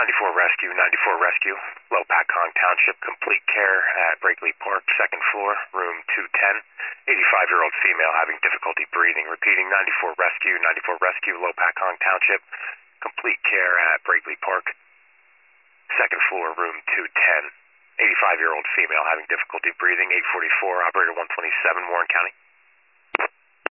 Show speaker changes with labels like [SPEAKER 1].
[SPEAKER 1] 94 Rescue, 94 Rescue, Lopakong Township, complete care at Brakely Park, second floor, room 210. 85-year-old female having difficulty breathing. Repeating, 94 Rescue, Lopakong Township, complete care at Brakely Park, second floor, room 210. 85-year-old female having difficulty breathing. 844, operator 127, Warren County.